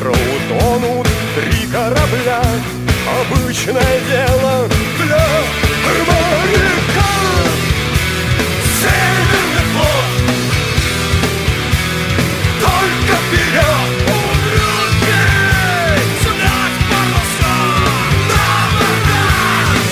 быстро утонут 3 корабля. Обычное дело для моряка. Северный флот, только вперед! Умрет день, сюда паруса, на бордаж!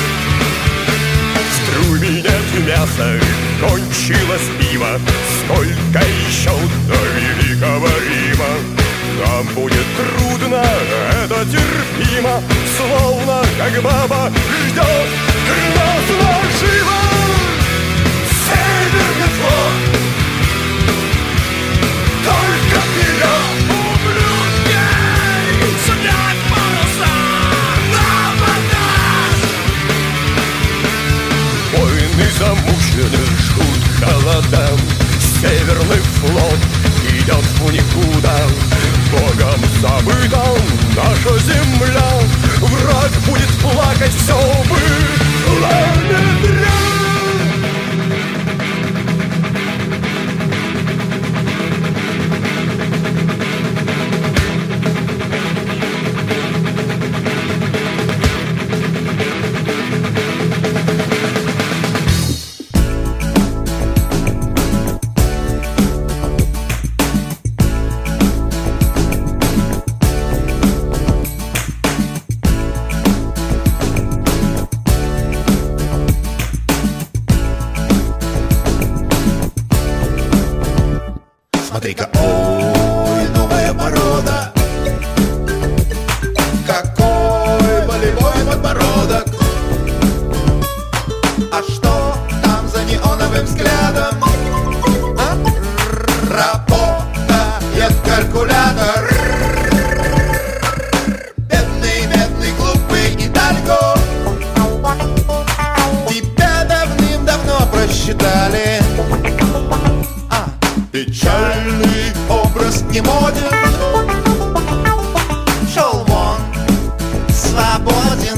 В струме нет мяса, кончилось пиво. Сколько еще до великого Рима? Нам будет трудно, это терпимо, словно как баба ждет нас наживо. Северный флот, только вперед! Умрут день, сюда паруса, на бордаж! Воины замучены, жгут холода. Северный флот идет в никуда. Богом забыта наша земля. Враг будет плакать, все было не зря. Смотри-ка, ой, новая порода. Какой болевой подбородок. А что там за неоновым взглядом? А? Работает калькулятор. Бедный, бедный, глупый идальго. Тебя давным-давно просчитали. Печальный образ не моден. Шел вон, свободен.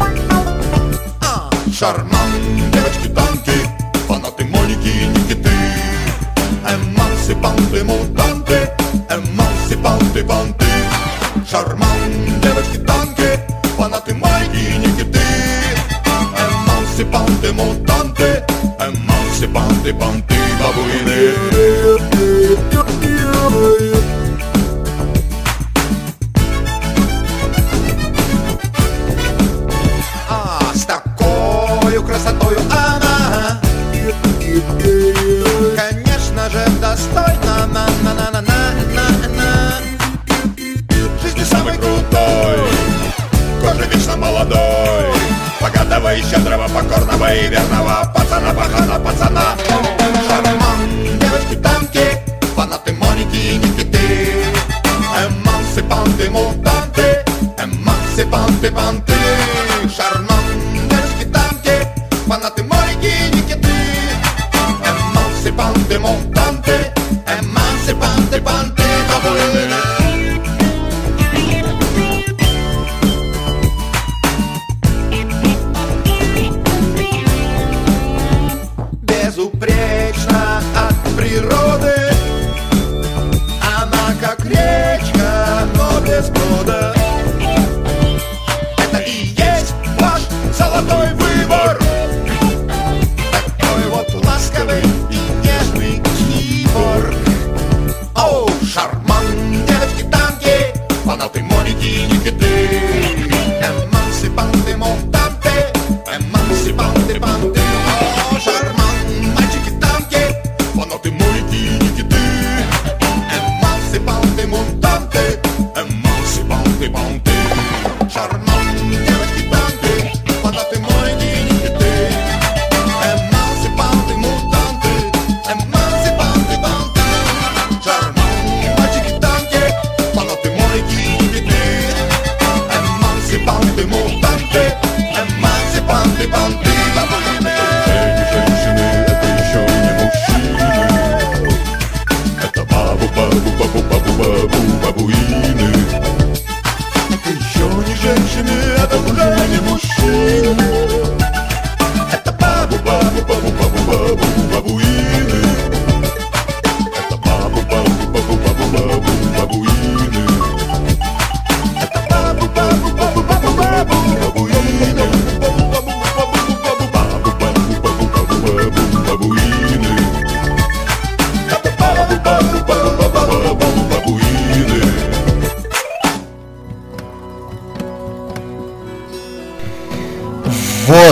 Шарман, девочки-танки, фанаты Моники и Никиты. Эмансипанты, мутанты, эмансипанты-панты. Шарман, девочки-танки, фанаты Моники и Никиты. Эмансипанты, мутанты, эмансипанты-панты, бабуины. С такой красотою она, конечно же, достойна жизни самый крутой, кожа вечно молодой, богатого и щедрого, покорного и верного пацана, пахана, пацана. Шарман, девочки-танки, фанаты Моники и Никиты. Эмансипанты, мутанты, эмансипанты-панты. Шарман, девочки-танки, фанаты Моники и Никиты. Эмансипанты, мутанты, эмансипанты-панты. Безупречно от природы. Она как речка, но без брода. Это и есть ваш золотой выбор. Такой вот ласковый и нежный киборг. Оу, шарман, девочки-танки, фанаты Моники и Никиты. Эмансипанты, мутанты, эмансипанты-панты. О, шарман, мальчики-танки,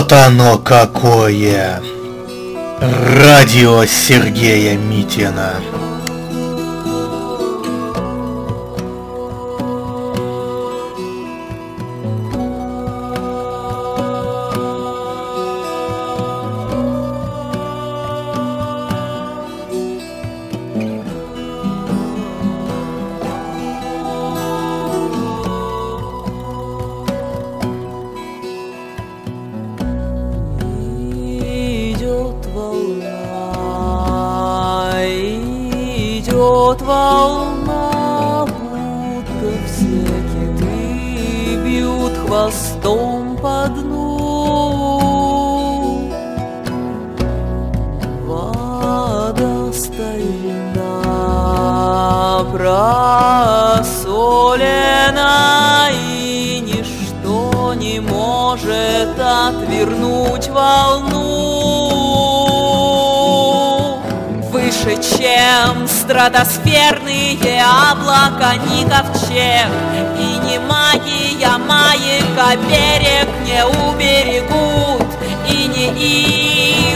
Вот оно какое! Радио Сергея Митина. Волна, будто все киты бьют хвостом по дну. Вода стальна, просолена, и ничто не может отвернуть волну. Выше, чем стратосферные облака, ни ковчег и не магия маяка берег не уберегут, и не их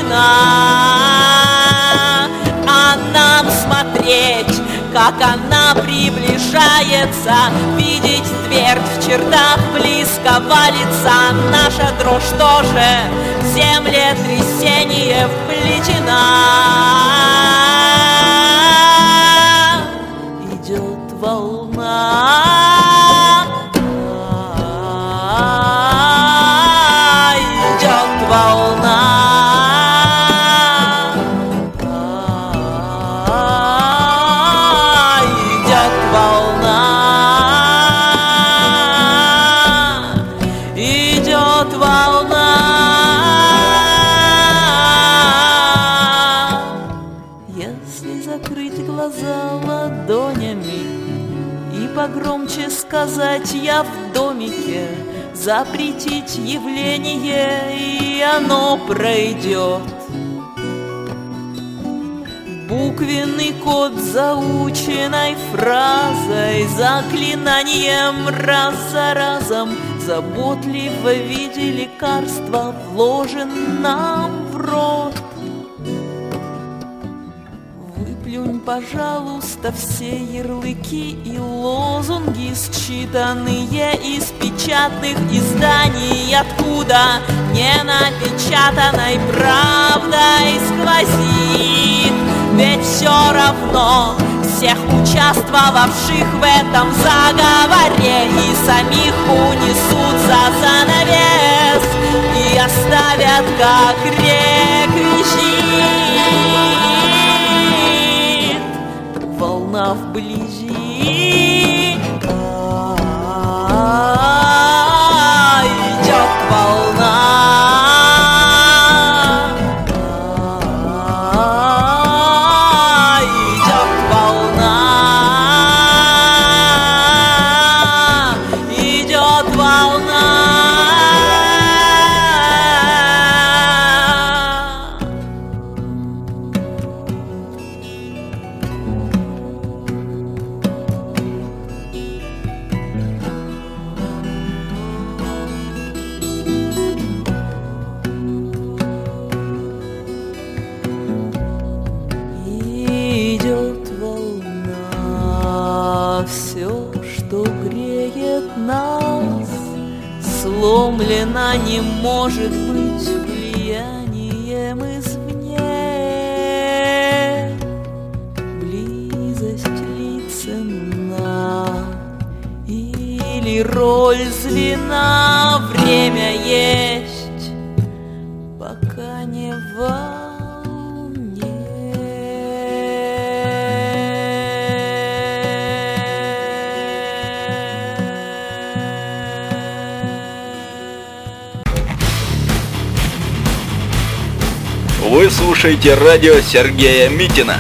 вина. А нам смотреть, как она приближается, видеть твердь в чертах близкого лица. Наша дрожь тоже в землетрясение вплетена. Идет волна, идет волна, идет волна, идет волна. Если закрыть глаза ладонями и погромче сказать «я в домике», запретить явление, и оно пройдет. Буквенный код заученной фразой, заклинанием раз за разом, заботливо в виде лекарства вложен нам в рот. Выплюнь, пожалуйста, все ярлыки и лозунги, считанные из печатных изданий, откуда не напечатанной правдой сквозит. Ведь все равно всех участвовавших в этом заговоре и самих унесут за занавес и оставят как реквизит. Волна вблизи, идет волна, идет волна, идет волна. Идет волна, все, что греет нас, сломлено не может быть влиянием извне. Близость ли ценна, или роль звена, время есть, пока не во Вы слушаете радио Сергея Митина.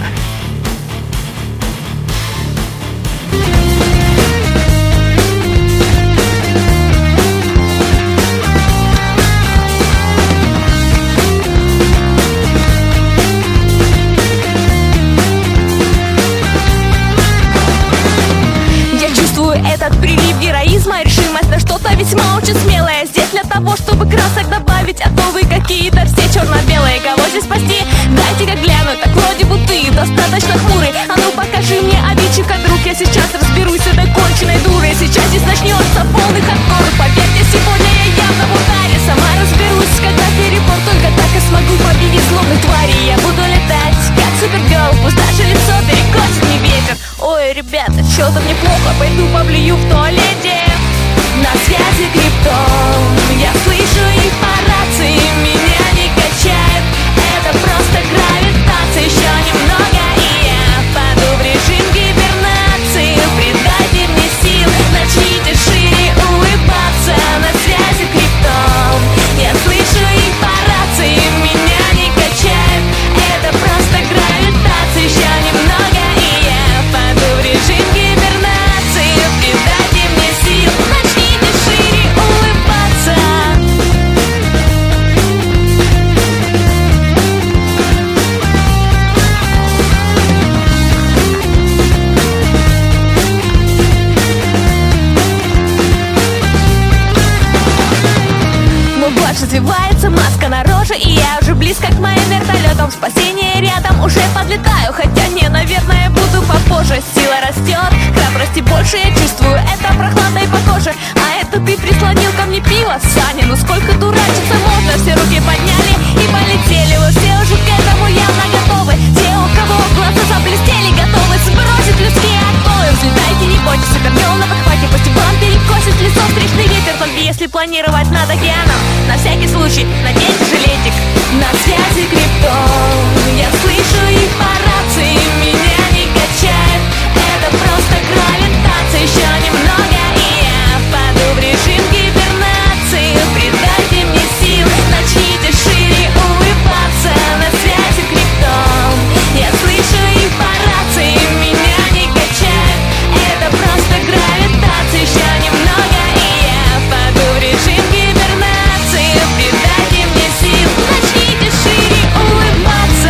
Я чувствую этот прилив героизма, решимость на что-то весьма очень смелое. Здесь для того, чтобы красок добавить ведь а то вы какие-то все черно-белые. Кого здесь спасти? Дайте-ка глянуть, так вроде бы ты достаточно хмурый. А ну покажи мне обидчика, друг, я сейчас разберусь с этой конченой дурой. Сейчас здесь начнется полный хардкор. Поверьте, сегодня я явно в ударе. Сама разберусь, когда перебор, только так и смогу победить злобных тварей. Я буду летать, как супергерл, пусть даже лицо перекосит мне ветер. Ой, ребята, что-то мне плохо, пойду поблюю в туалете. На связи Криптон, я слышу их по рации, меня не качает, это просто гравитация. Еще немного и я впаду в режим гибернации. Придайте мне сил, начните шире улыбаться. На связи Криптон, я слышу их по рации, меня не качает, это просто гравитация. Еще немного и я впаду в режим гибернации. Придайте мне сил, начните шире улыбаться. Мой плащ развивается, маска на роже, и я уже близко к моим вертолетам. Спасение рядом, уже подлетаю, хотя не, наверное, буду попозже. Сила растет, храбрости больше я чувствую, это прохладой по коже. А это ты прислонил ко мне пиво, Саня, ну сколько дурачиться можно? Все руки подняли и полетели, вы все уже к этому явно готовы. Те, у кого глаза заблестели, готовы сбросить людские оковы. Взлетайте, не бойтесь, супергерл на подхвате, пусть вам перекосит лицо встречный ветер. Только если планировать над океаном, на всякий случай наденьте жилетик. На связи Криптон, я слышу их по рации, меня не качает, это просто гравитация. Еще немного и я впаду в режим гибернации. Придайте мне сил, начните шире улыбаться. На связи Криптон, я слышу их по рации, меня не качает, это просто гравитация. Еще немного и я впаду в режим гибернации. Придайте мне сил, начните шире улыбаться.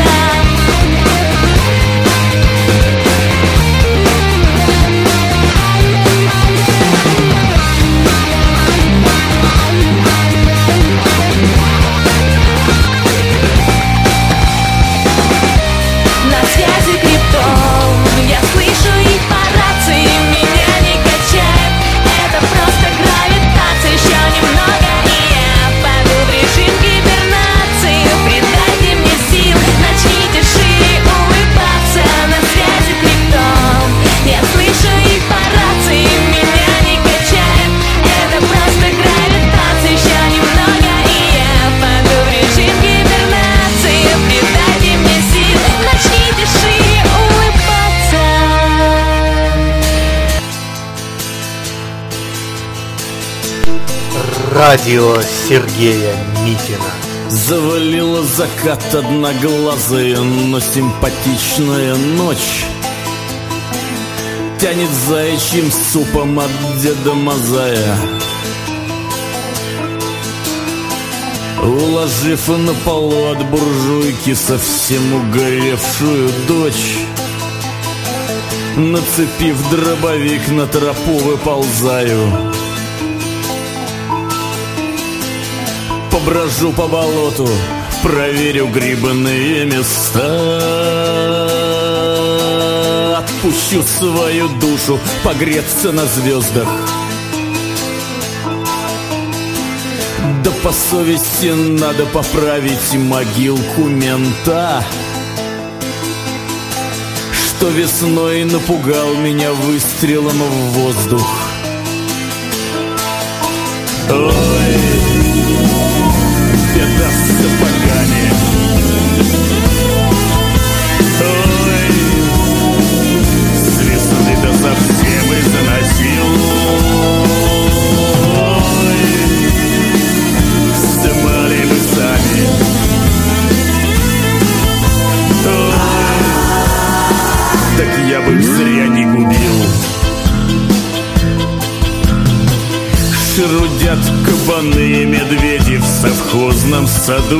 На связи Криптон, я слышу их по рации, меня не качает, это просто гравитация. Еще немного и я впаду в режим гибернации. Придайте мне сил, начните шире улыбаться. На связи Криптон, я слышу их по рации, меня не качает, это просто гравитация. Еще немного и я впаду в режим гибернации. Придайте мне сил, начните шире улыбаться. Радио Сергея Митина. Завалила закат одноглазая, но симпатичная ночь. Тянет заячьим супом от Деда Мазая. Уложив на полу от буржуйки совсем угоревшую дочь, нацепив дробовик, на тропу выползаю. Поброжу по болоту, проверю грибные места. Отпущу свою душу погреться на звездах. Да по совести надо поправить могилку мента, что весной напугал меня выстрелом в воздух. Ой, беда с сапогами. Ой, с весны-то совсем и заносил. Ой, снимали мы сами. Ой, так я бы зря не губил. Шерудят кабаны и медведи в совхозном саду.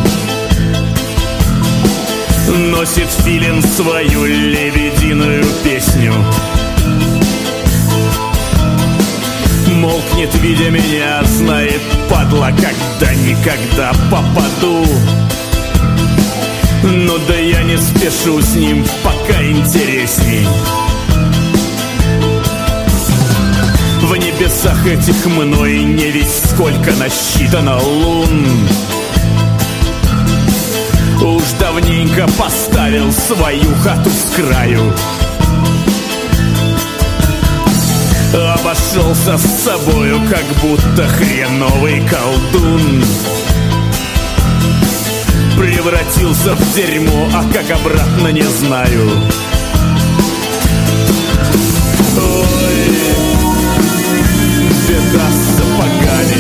Носит филин свою лебединую песню. смолкнет, видя меня, знает, падла, когда-никогда попаду. Ну да я не спешу с ним, пока интересней. В небесах этих мной не весть сколько насчитано лун. Уж давненько поставил свою хату с краю. Обошелся с собою, как будто хреновый колдун. Превратился в дерьмо, а как обратно не знаю. Ой, беда с сапогами.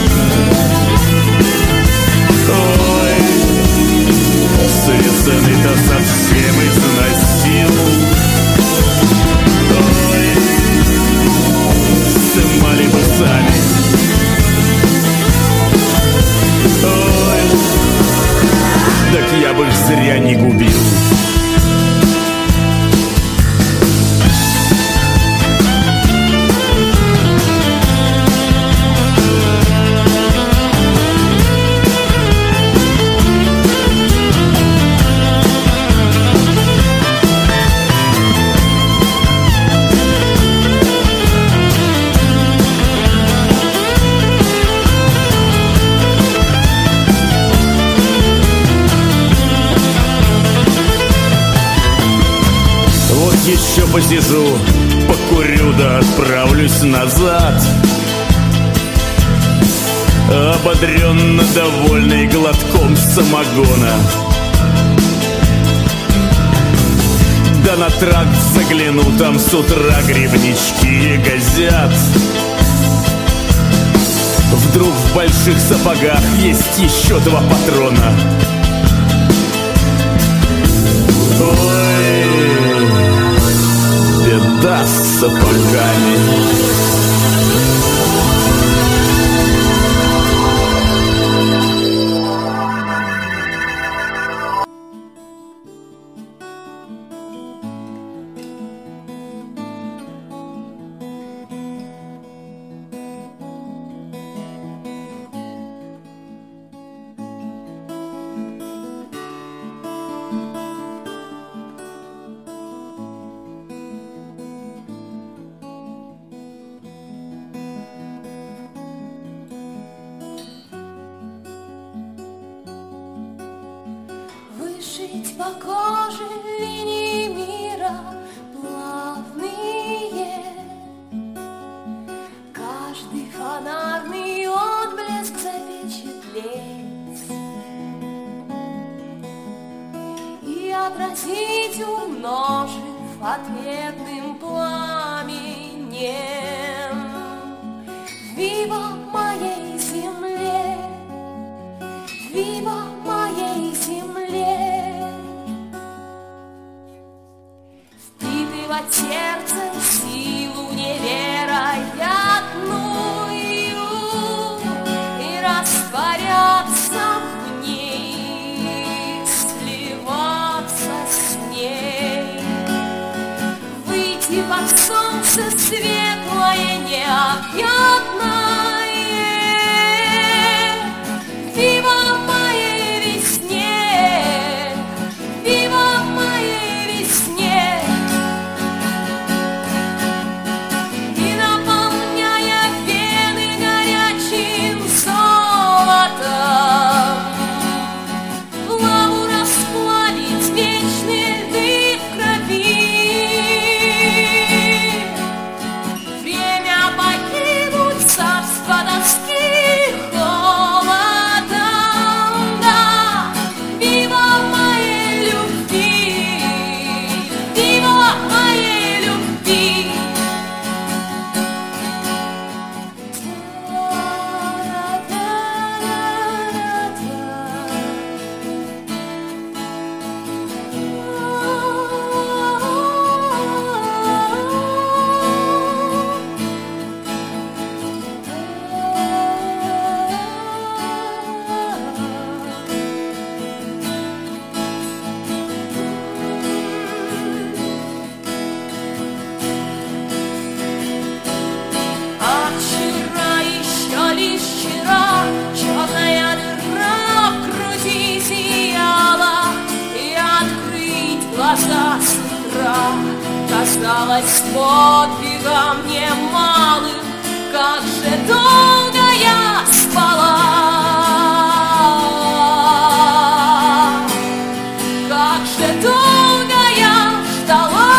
Ой, связанный-то совсем износил. Ой, сымали бы сами. Ой, так я бы их зря не губил. Еще посижу, покурю да отправлюсь назад, ободренно довольный глотком самогона. Да на тракт загляну, там с утра грибнички газят. Вдруг в больших сапогах есть еще 2 патрона. Ой, беда с сапогами. Жить по коже линии мира плавные, каждый фонарный отблеск запечатлеть и отразить, умножив ответным пламенем. Вива моей земле, вива моей земле. Впитывать сердцем силу невероятную и растворяться в ней, сливаться с ней, выйти под солнце светлое, необъятное. Вива моей весне, вива моей весне. И наполняя вены горячим золотом, лаву расплавить вечные льды в крови. Время покинуть царство тоски холодом, да. Вива моей любви, вива моей любви. казалось подвигом немалым, как же долго я спала, как же долго я ждала.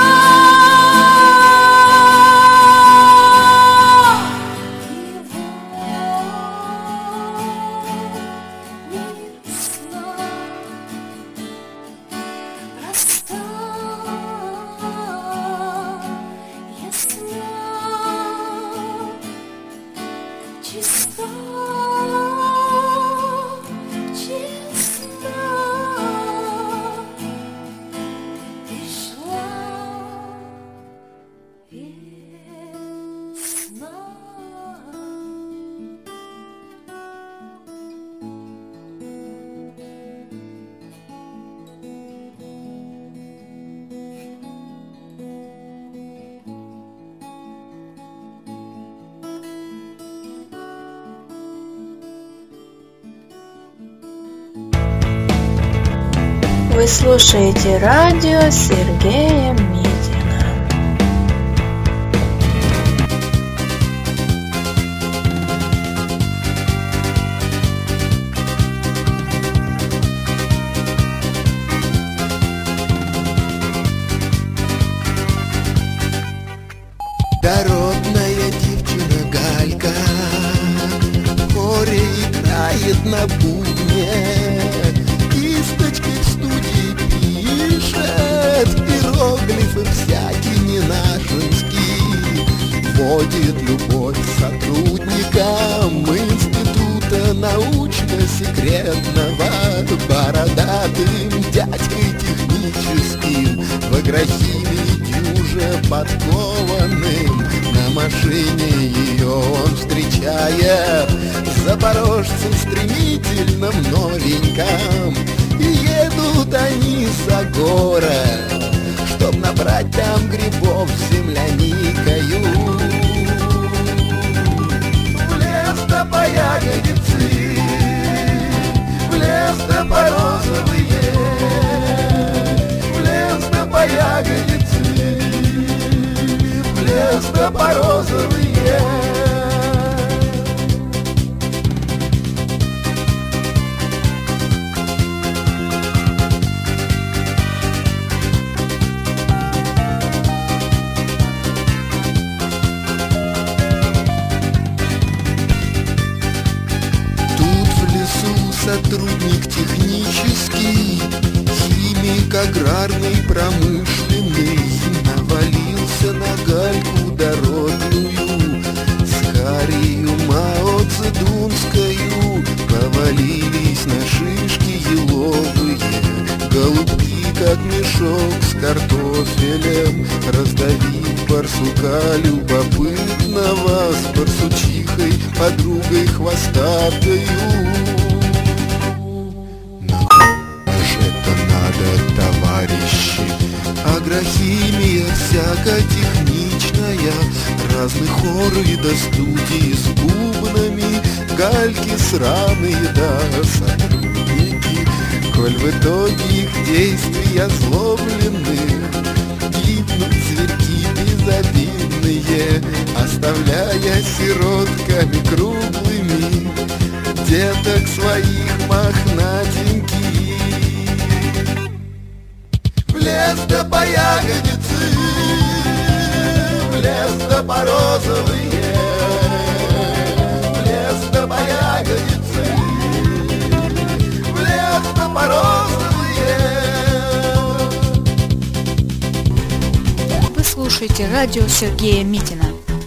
Вы слушаете радио Сергея Митина. Дородная девчина Галька в хоре играет на бубне, кисточкой в студии пишет иероглифы всякие ненашинские, вводит любовь сотрудникам института научно-секретного бородатым дядькой техническим в агрохимии дюже подкованным. На машине ее он встречает, запорожцем стремительном новеньком, и едут они за город, чтоб набрать там грибов земляникою. В лес-то по ягодицы, в лес-то по розовые, в лес-то по ягодицы, в лес-то по розовые. Сотрудник технический, химик аграрный, промышленный, навалился на Гальку дородную, с Харию Мао Цзэдунскую повалились на шишки еловые, голубки, как мешок с картофелем, раздавив барсука любопытного с барсучихой, подругой хвостатою. Товарищи, агрохимия всяко-техничная, разных хоры до студии с бубнами, гальки сраные да сотрудники, коль в итоге их действия злобленных гибнут зверьки безобидные, оставляя сиротками круглыми деток своих мохнатеньких. В лес да по ягодицы, в лес да по розовые, в лес да по ягодицы, в лес да по розовые. Вы слушаете радио Сергея Митина.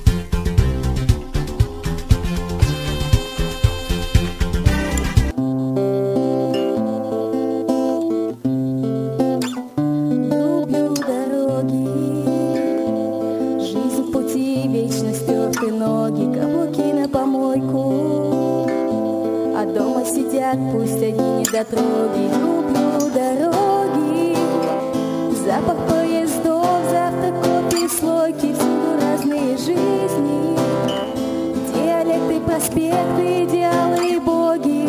Дотроги, люблю дороги, запах поездов, завтраков и слойки, всюду разные жизни, диалекты, проспекты, идеалы и боги.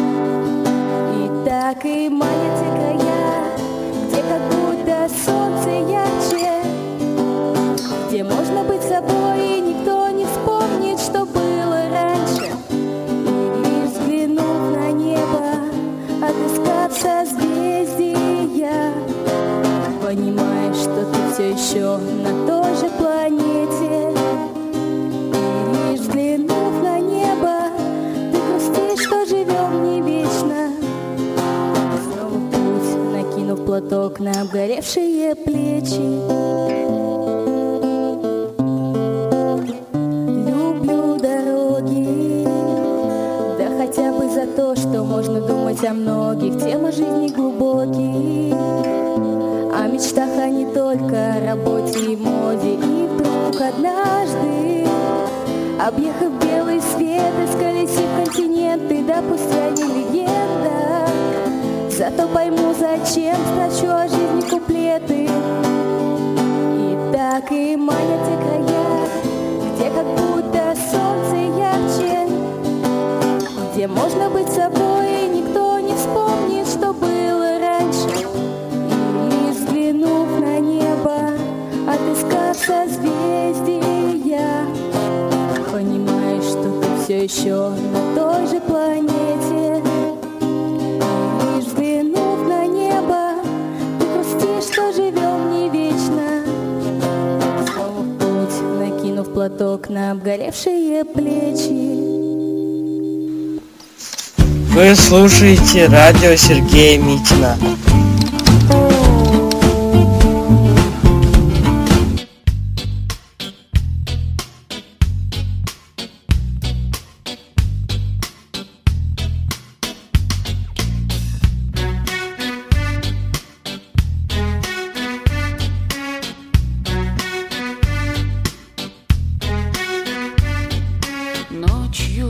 И так и манят те края, где как будто солнце ярче, все еще на той же планете. И лишь взглянув на небо, ты грустишь, что живем не вечно. Снова в путь, накинув платок на обгоревшие плечи. Люблю дороги, да хотя бы за то, что можно думать о многих. Тема жизни глубокие, о мечтах, а не только о работе и моде. И вдруг однажды, объехав белый свет, исколесив континенты, да пусть я не легенда, зато пойму, зачем строчу о жизни куплеты. И так и манят те края, где как будто солнце ярче, где можно быть собой, и никто не вспомнит, что было раньше. И лишь взглянув на небо, отыскав созвездия, понимаешь, что ты все еще на той же планете. И лишь взглянув на небо, ты грустишь, что живем не вечно. Снова в путь, накинув платок на обгоревшие плечи. Вы слушаете радио Сергея Митина. Ночью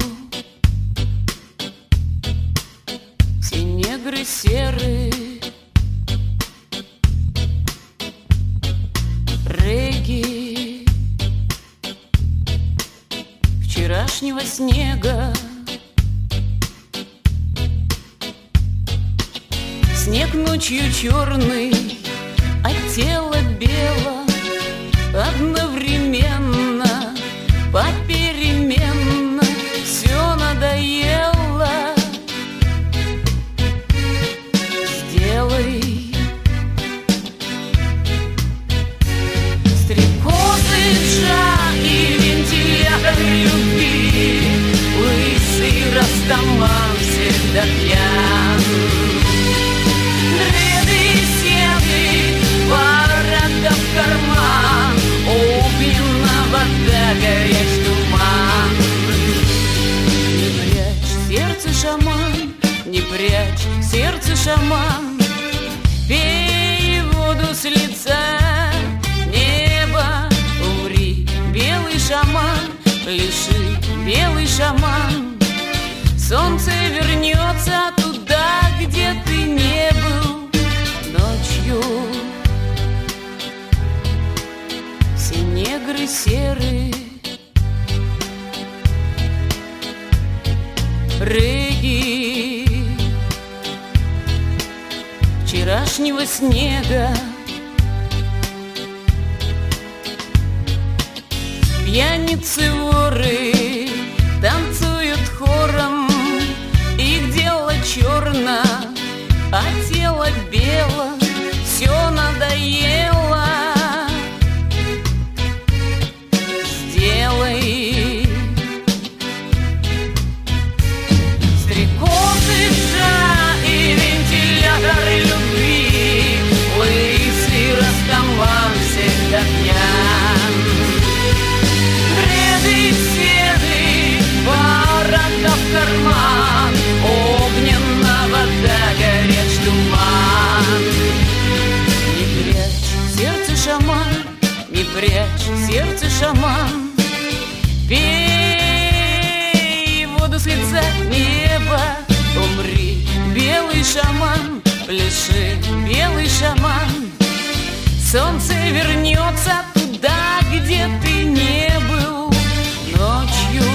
все негры серые, регги вчерашнего снега. Снег ночью черный, а тело бело, одновременно, попеременно, все надоело. Сделай стрекозы, джа и вентилятор любви, лысый растаман всегда пьян. Дреды, седы, борода в карман, огненная вода, горячий туман. Не прячь сердце, шаман, не прячь сердце, шаман, пей воду с лица неба. Умри, белый шаман, пляши, белый шаман. Солнце вернется туда, где ты не был ночью. Все негры серые, регги вчерашнего снега. Пьяницы, воры танцуют хором, их дело черно, а тело бело, все надоело. Сделай стрекозы, джа и вентиляторы любви, лысый растаман всегда пьян. Дреды, седы, борода в карман, огненная вода, горячий туман. Не прячь сердце, шаман, не прячь сердце, шаман, пей воду с лица неба. Умри, белый шаман, пляши, белый шаман. Солнце вернется туда, где ты не был ночью.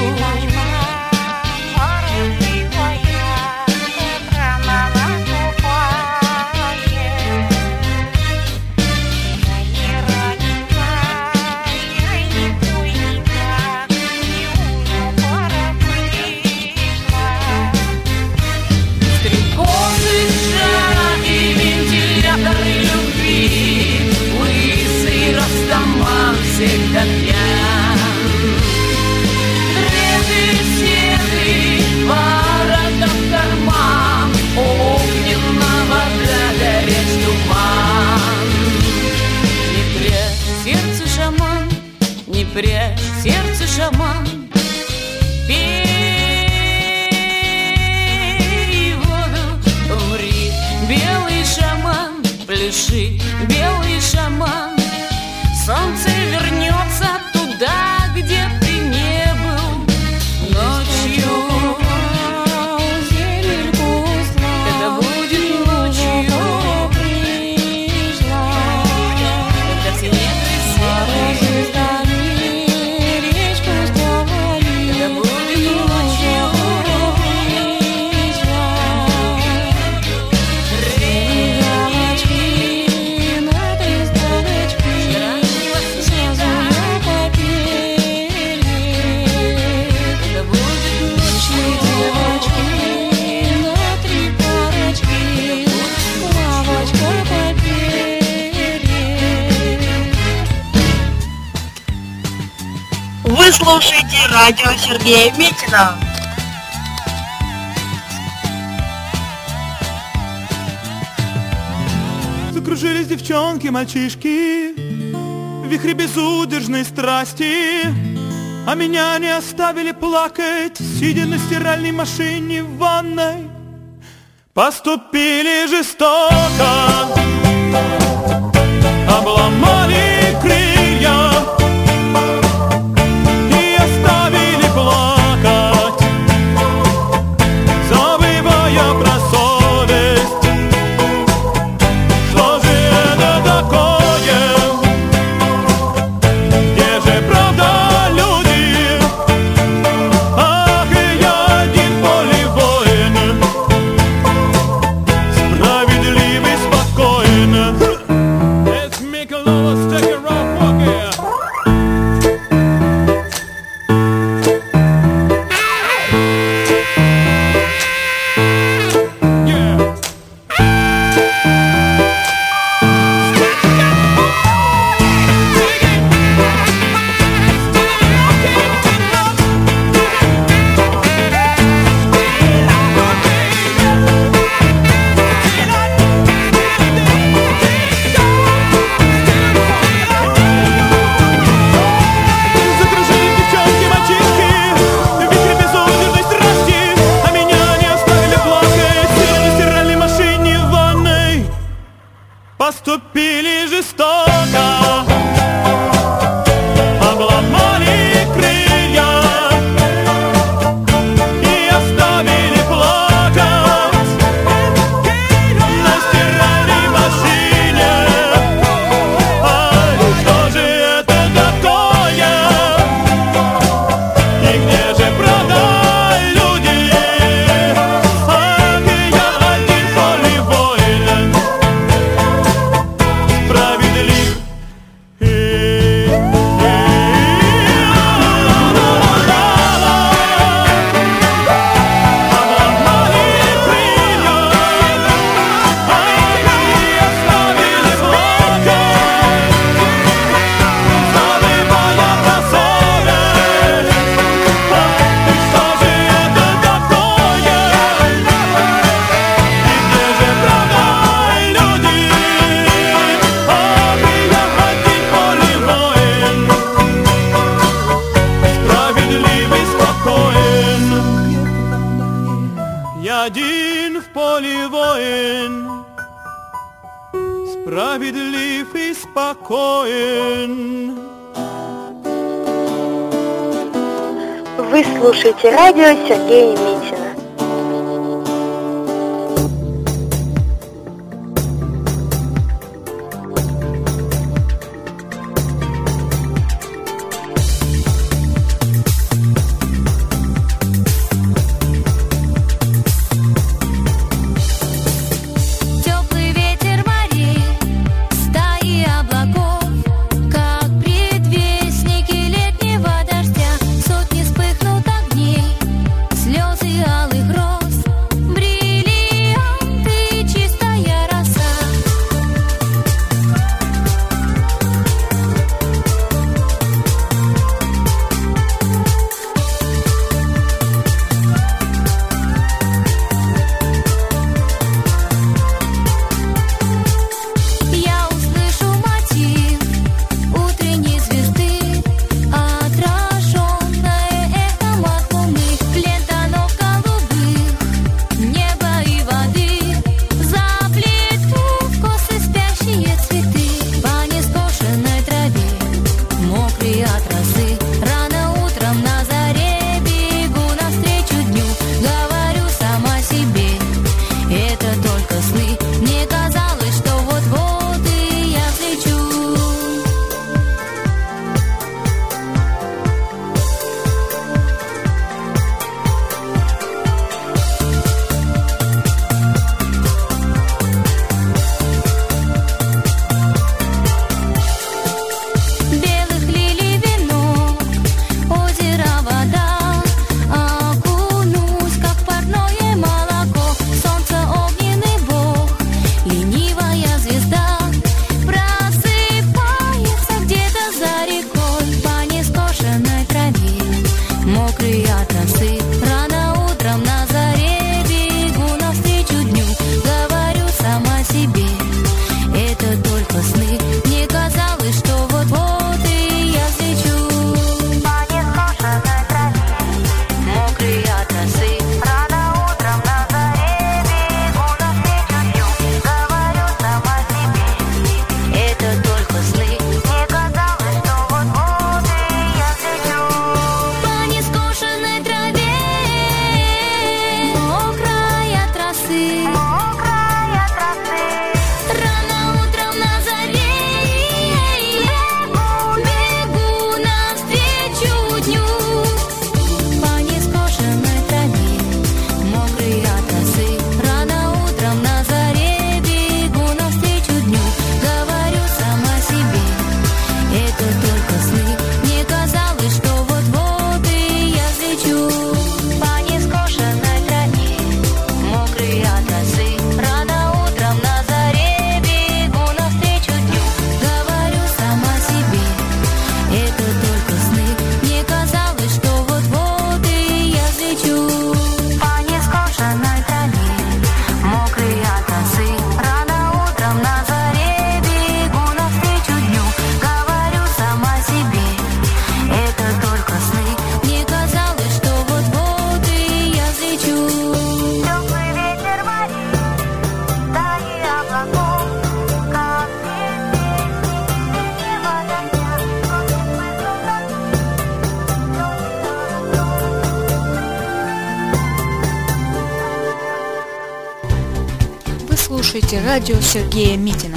Стрекозы, джа и вентиляторы любви, лысый прячь в сердце, шаман. Пей воду, умри, белый шаман. Пляши, белый шаман. Солнце вернется туда, где ты не был ночью. Это будет ночью, когда все небо серые. Это будет ночью. Вы слушаете радио Сергея Митина. Закружились девчонки, мальчишки в вихре безудержной страсти, а меня не оставили плакать, сидя на стиральной машине в ванной. Поступили жестоко, обломали крылья и оставили плакать, забывая про совесть. Что же это такое? Где же правда, люди? Ах, и я один полевой воин, справедливый, спокойный. Let's make a little stick around pocket. Закружили девчонки, мальчишки в вихре безудержной страсти, а меня не оставили плакать, сидя на стиральной машине в ванной. Поступили жестоко, обломали крылья и оставили плакать на стиральной машине. Ай, что же это такое? И где же правда, люди? Ах, и я один полевой воин, справедлив. Обломали крылья, ай, и оставили плакать, забывая про совесть. И что же это такое? И где же правда, люди? Ах, и я один полевой воин, справедливый, спокоен. Я один в поле воин, справедлив и спокоен. Вы слушаете радио Сергея Митина. Теплый ветер морей, стаи облаков, как предвестники летнего дождя. Сотни вспыхнут огней, слезы алые. слушаете радио Сергея Митина.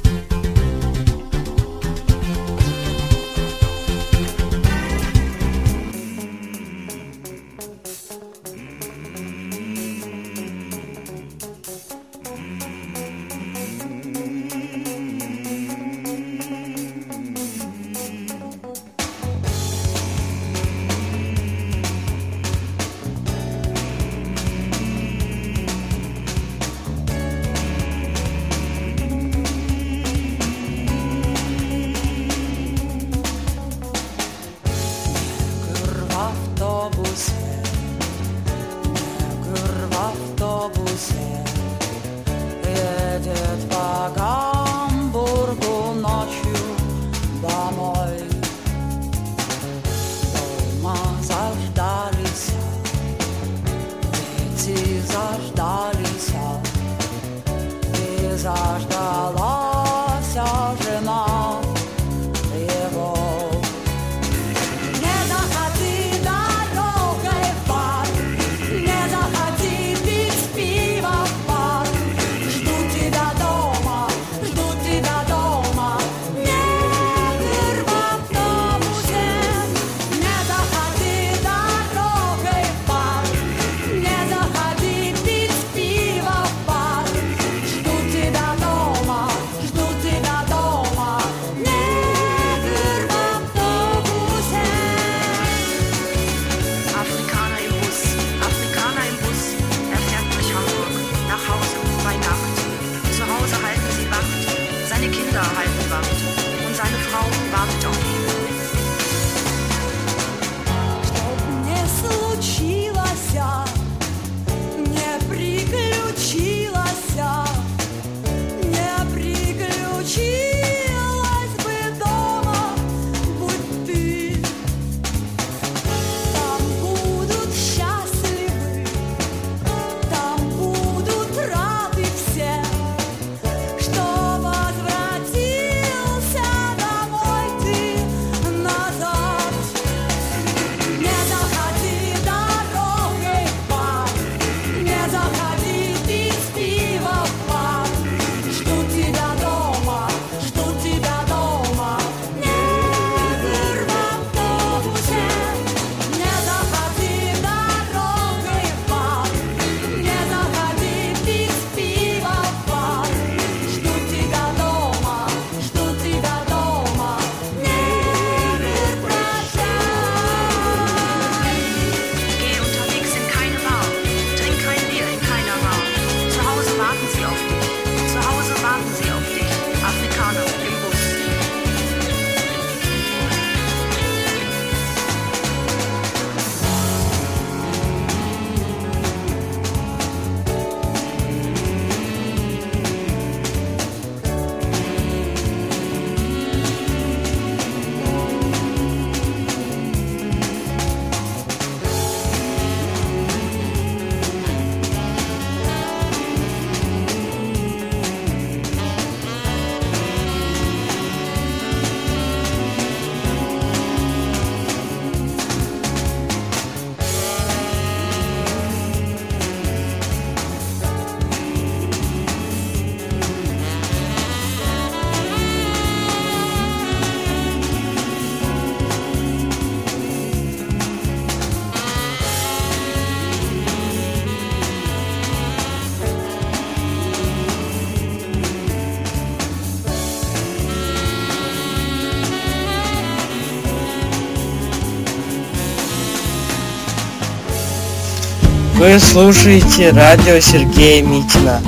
Вы слушаете радио Сергея Митина.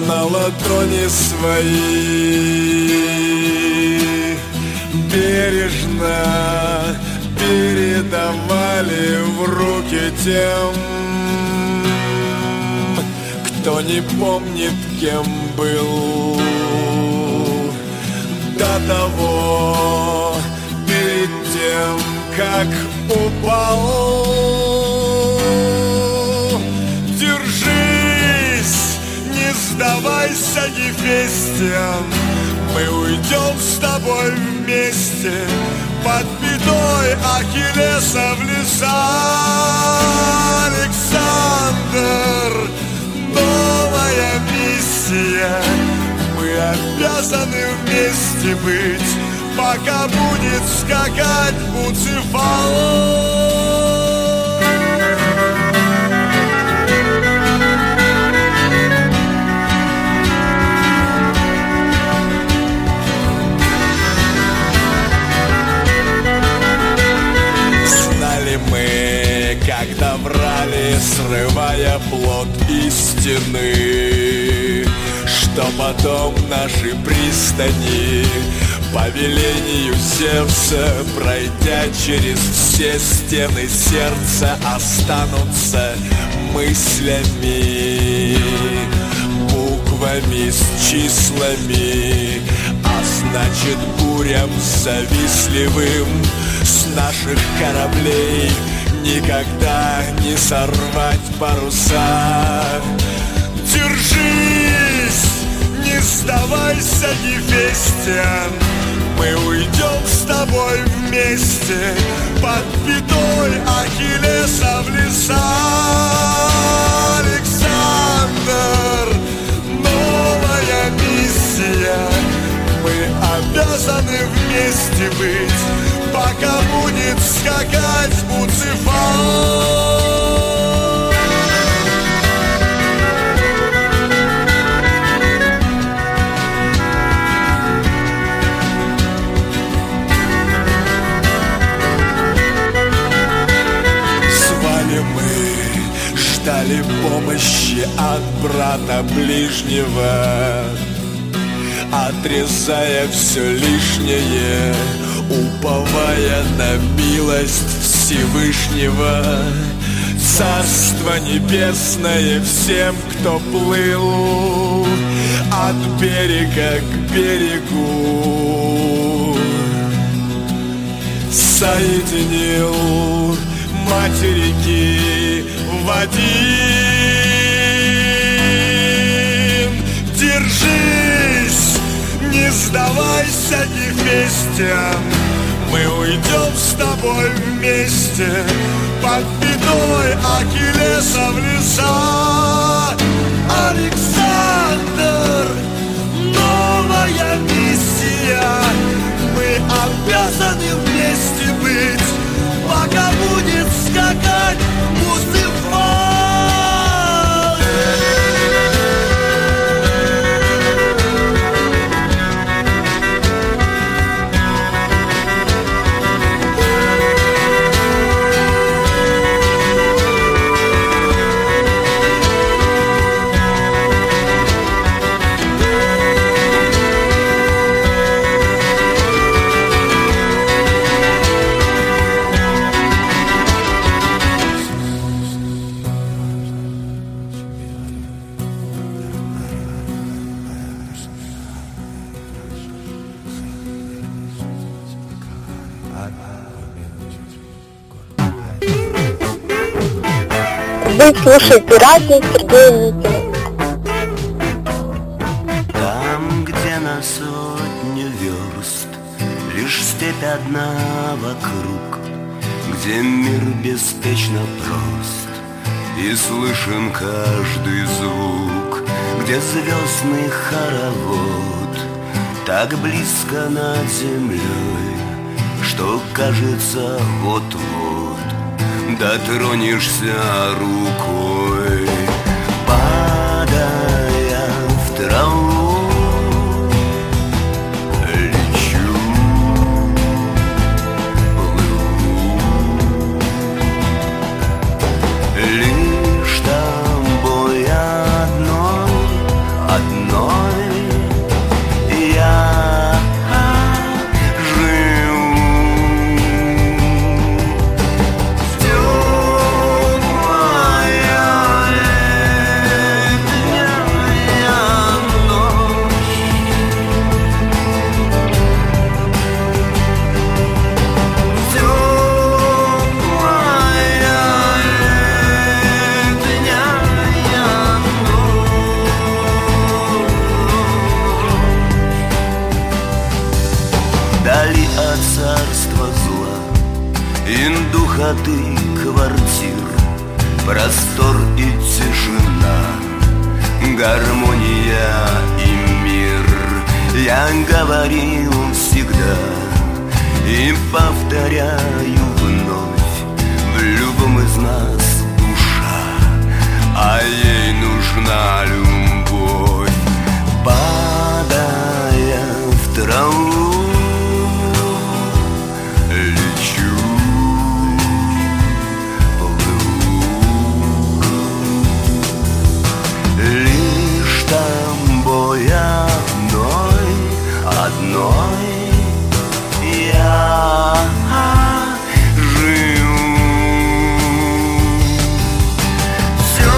на ладони свои бережно передавали в руки тем, кто не помнит, кем был до того, перед тем, как упал. Держись, не сдавайся, Ефестиан, мы уйдем с тобой вместе под пятой Ахиллеса в леса. Александр, новая миссия, мы обязаны вместе быть, пока будет скакать Буцефал. Мы, когда врали, срывая плод истины, что потом наши пристани по велению Зевса, пройдя через все стены сердца, останутся мыслями, буквами с числами, а значит бурям завистливым с наших кораблей никогда не сорвать паруса. Держись, не сдавайся, Ефестиан, мы уйдем с тобой вместе под пятой Ахиллеса в леса. Александр, новая миссия, мы обязаны вместе быть, пока будет скакать Буцефал. Звали мы, ждали помощи от брата ближнего, отрезая все лишнее, уповая на милость Всевышнего. Царство небесное всем, кто плыл от берега к берегу, соединил материки в один. Держись, не сдавайся, Ефестиан, мы уйдем с тобой вместе под пятой Ахиллеса в леса. Александр, новая миссия, мы обязаны вместе быть, пока будет скакать Буцефал. Вы слушаете радио Сергея Митина. Там, где на сотню верст лишь степь одна вокруг, где мир беспечно прост и слышен каждый звук, где звездный хоровод так близко над землей, что кажется вот-вот дотронешься рукой, падая в траву, лечу, плыву, лишь тобой одной хат и квартир, простор и тишина, гармония и мир. Я говорил всегда и повторяю вновь: в любом из нас душа, а ей нужна любовь. Падая в траву, лечу, плыву, лишь тобой одной я живу. Все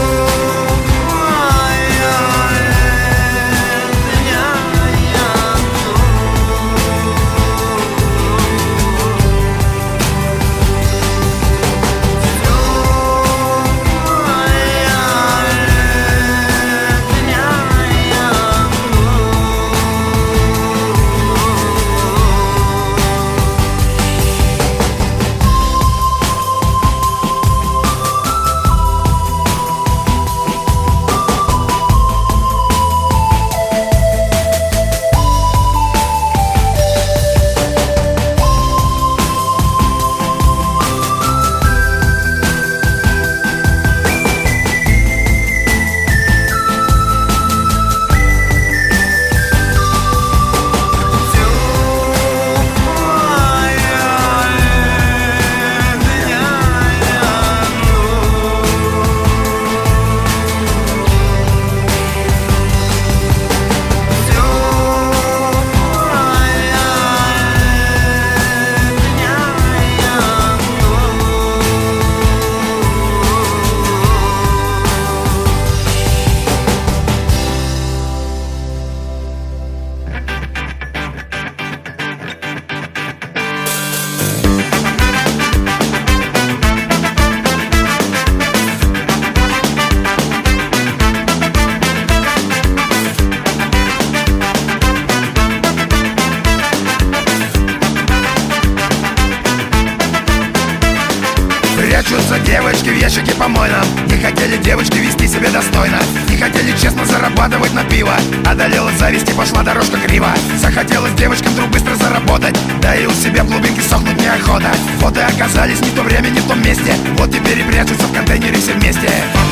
Прячутся девочки в ящике помойном. Не хотели девочки вести себя достойно, не хотели честно зарабатывать на пиво. Одолела зависть и пошла дорожка криво. Захотелось девочкам вдруг быстро заработать, да и у себя в глубинке сохнуть неохота. Вот и оказались не в то время, не в том месте. Вот теперь и прячутся в контейнере все вместе.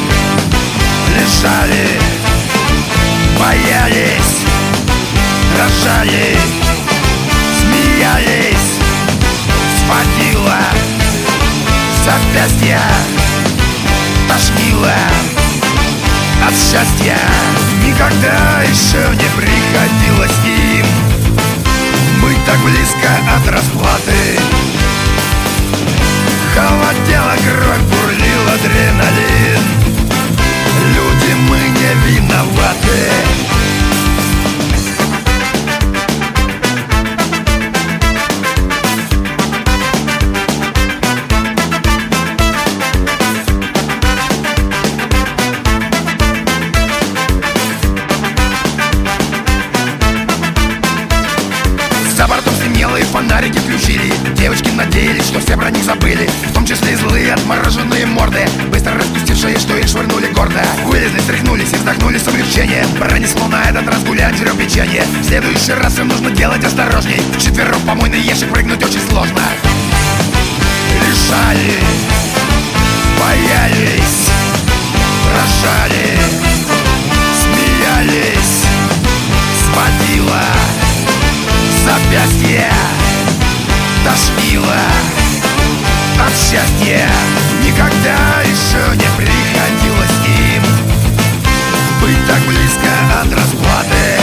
Лежали, боялись, дрожали, смеялись, схватила запястья, тошнило от счастья. Никогда еще не приходилось им быть так близко от расплаты. Холодела кровь, бурлил адреналин. Люди, мы не виноваты. За бортом стемнело, фонарики включили. Девочки надеялись, что все про них забыли, в том числе и злые отмороженные морды, быстро распустившие, что их швырнули гордо. Вылезли, стряхнулись и вздохнули с облегчением. Пронесло на этот раз гулять, жрем печенье. В следующий раз им нужно делать осторожней. Вчетвером в помойный ящик прыгнуть очень сложно. Лежали, боялись, рожали, смеялись, сводила запястье, тошнило от счастья. Никогда еще не приходилось им быть так близко от расплаты.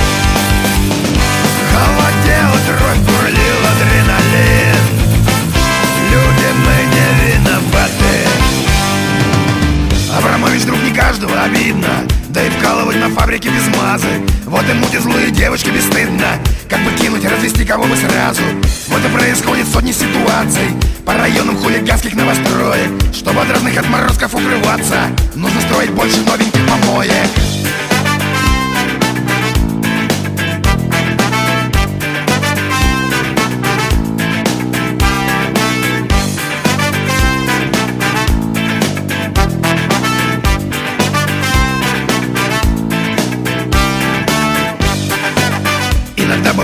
Холодела кровь, бурлил адреналин. Люди, мы не виноваты. Абрамович друг не каждого, обидно. Да и вкалывать на фабрике без мазы. Вот и мутят злые девочки бесстыдно. Как бы кинуть, развести кого бы сразу. Вот и происходит сотни ситуаций по районам хулиганских новостроек. Чтобы от разных отморозков укрываться, нужно строить больше новеньких помоек.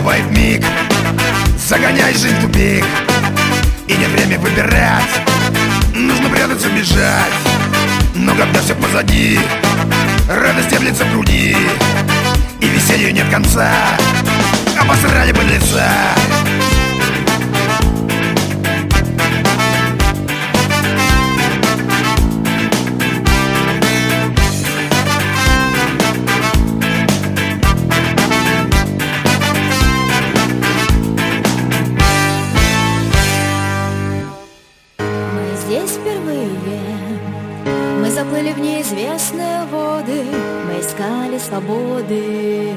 накрывает миг, загоняй жизнь в тупик. И нет время выбирать, нужно прятаться, бежать. Но когда все позади, радость теплится в груди, и веселью нет конца, обосрали подлеца. Заплыли в неизвестные воды, мы искали свободы.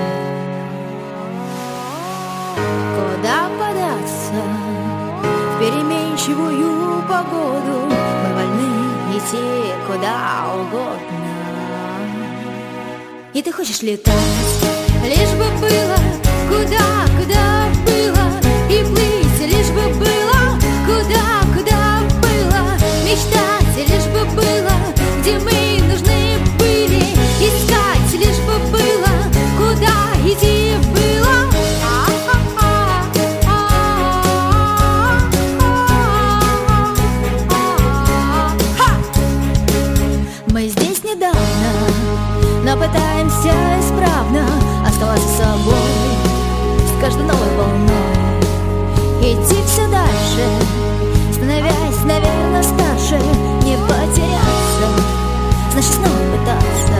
Куда податься в переменчивую погоду? Мы вольны идти куда угодно. И ты хочешь летать, лишь бы было куда было, и плыть, лишь бы было куда было, мечтать, лишь бы было где мы нужны были, искать, лишь бы было куда идти было. Мы здесь недавно, но пытаемся исправно оставаться собой с каждой новой волной, идти все дальше, становясь, наверное, старше, не потеряться, значит снова пытаться.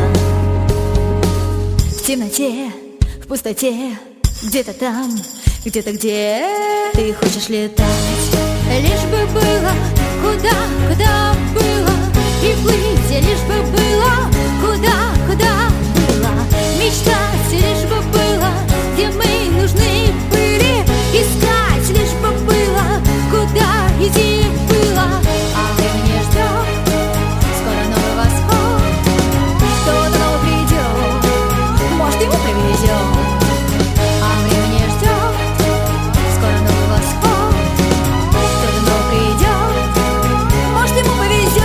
В темноте, в пустоте, где-то там, где-то где ты хочешь летать, лишь бы было куда было, и плыть, лишь бы было куда было, мечтать, лишь бы было где мы нужны были, искать, лишь бы было куда идти было. А время ждет, скоро новый восход, кто-то новый придет, может его привезет. А время ждет, скоро новый восход, кто-то новый придет, может ему повезет.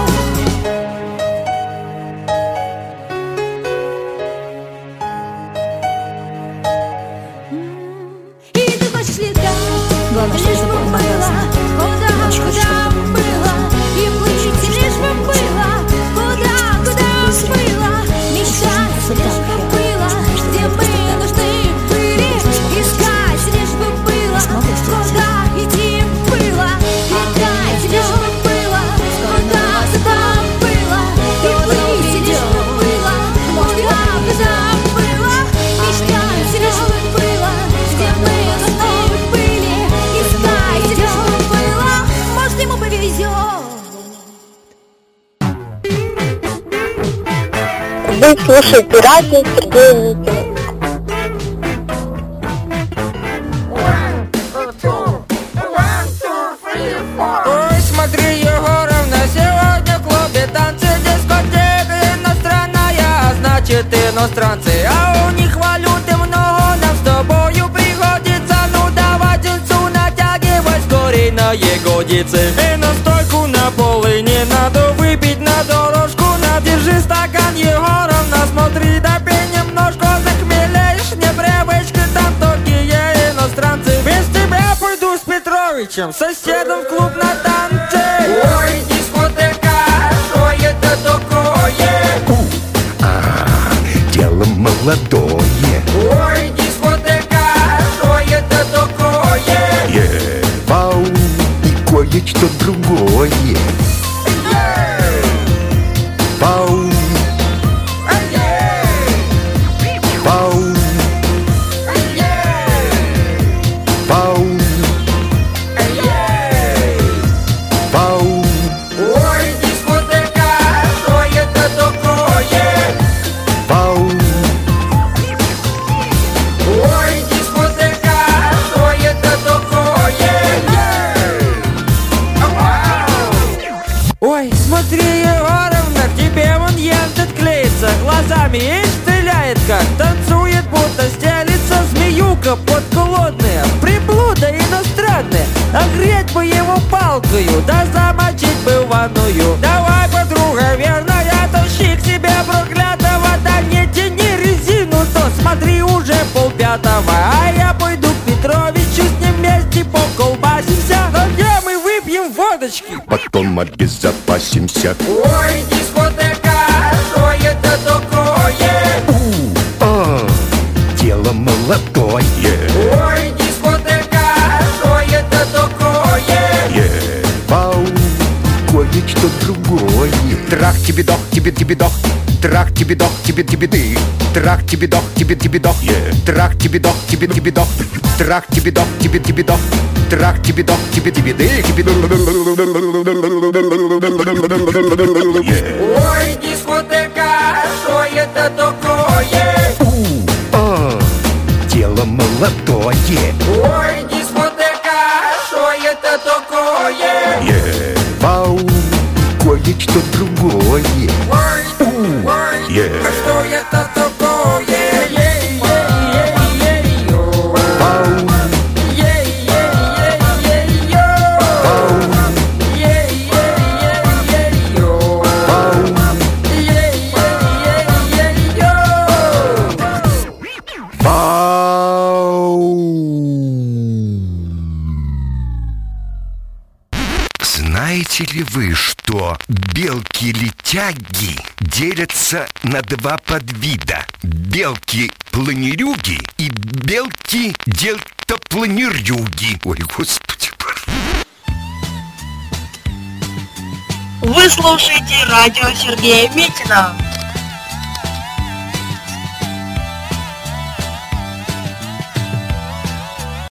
И ты хочешь летать, главное, лишь бы было куда было, и плыть, лишь бы было куда было, мечтать, лишь бы было где мы нужны были, искать, лишь бы было куда идти было, летать, лишь бы было куда было, и плыть, лишь бы было куда было, мечтать, лишь бы было где мы нужны были, искать, лишь бы было, может ему повезет. Вы слушаете радио Сергея Митина. Ой, смотри, Егоровна, сегодня в клубе танцы, дискотека иностранная, значит иностранцы, а у них валюты много, нам с тобою приходится, ну давай тельцу натягивать скорей на ягодицы. И настойку на полы не надо выпить на дорожку, держи стакан, Егоровна, смотри, допей немножко, захмелеешь, непривычки, там такие иностранцы. Без тебя пойду с Петровичем, соседом в клуб на танцы. Ой, дискотека, что это такое? Дело молодое. Ой, дискотека, что это такое? Вау, и кое-что другое. Вау, вау, вау, вау. Ой, дискотека, что это такое? Вау. Ой, дискотека, что это такое? Ой, смотри, Егоровна, к тебе вон ентет клеится, глазами и стреляет как, танцует, будто стелится, змеюка подколодная, приблуда иностранная, огреть бы его палкою, да замочить бы в ванную. Давай, подруга верная, тащи к себе проклятого, да не тяни резину, то смотри, уже полпятого. 5-го. А я пойду к Петровичу, с ним вместе поколбасимся. Но где мы выпьем водочки? Потом обезопасимся. Ой, дискотека, что это такое? Дело молодое. Ой, дискотека, что это такое? Вау, кое-что другое. Трах тебе дох, тебе дох. Трах тебе дох, тебе ты. Трах тебе дох, тебе дох. Трах тебе дох, тебе дох. Трах тебе дох, тебе дох. Трах тебе дох, тебе ты. Ой, дискотека, что это такое? Дело молодое. Ой, дискотека, что это такое? Вау, кое-что другое. Что это такое? Знаете ли вы, что белки-летяги делятся на два подвида? Белки-планерюги и белки-дельтапланерюги. Ой, господи. Вы слушаете радио Сергея Митина.